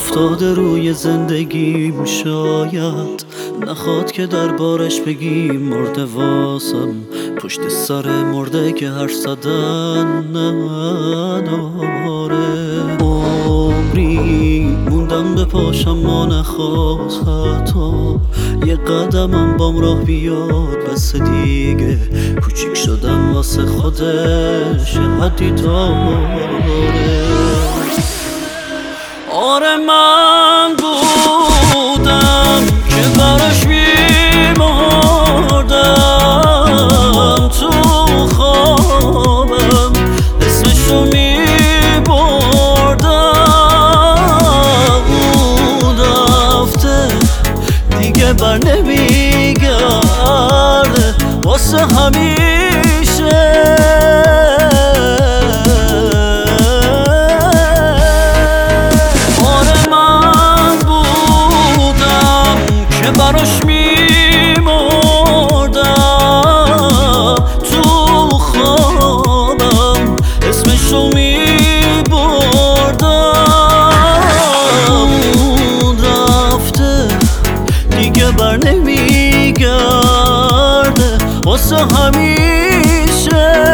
افتاده روی زندگیم، شاید نخواد که دربارش بگیم. مرده واسم پشت سر مرده که حرف زدن نداره. عمری موندم به پاشم ما نخواست حتی یه قدمم بام راه بیاد. بس دیگه کوچیک شدم واسه خودش حدی داره. آره من بودم که براش میمردم، تو خوابم اسمشو میبردم. اون رفته دیگه بر نمیگرده واسه همیشه. براش میمردم، تو خوابم اسمشو میبردم. اون رفته دیگه بر نمیگرده واسه همیشه.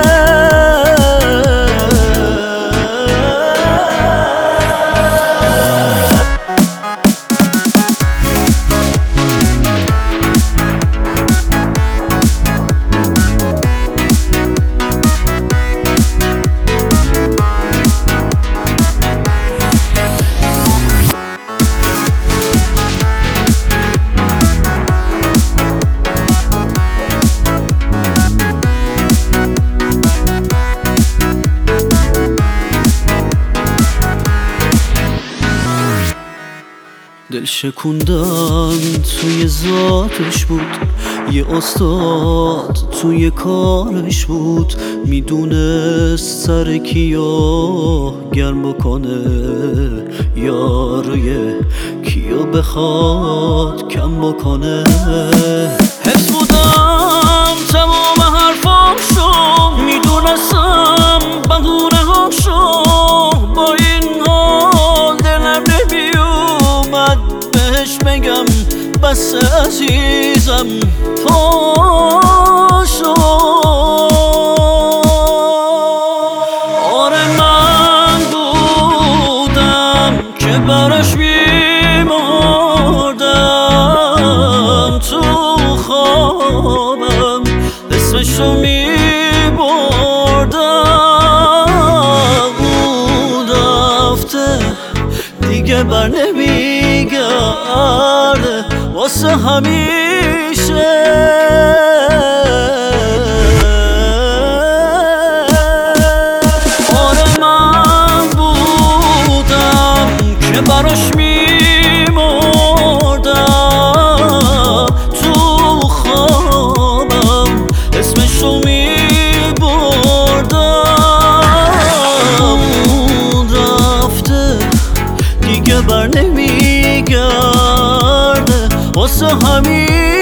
دل شکوندن توی ذاتش بود، یه استاد توی کارش بود. میدونست سر کیو گرم بکنه، یاروی کیو بخواد کم بکنه. حس بودم تمام حرفاشو، میدونستم بهونه هاشو. با این حال دلم نمیومد بهش بگم بس عزیزم پاشو. آره من بودم که براش میمردم، تو خوابم اسمشو میبردم. اون رفته دیگه بر نمیگرده واسه همیشه. آره من بودم که براش میمردم، تو خوابم اسمشو میبردم. اون رفته دیگه بر نمیگرده واسه همین.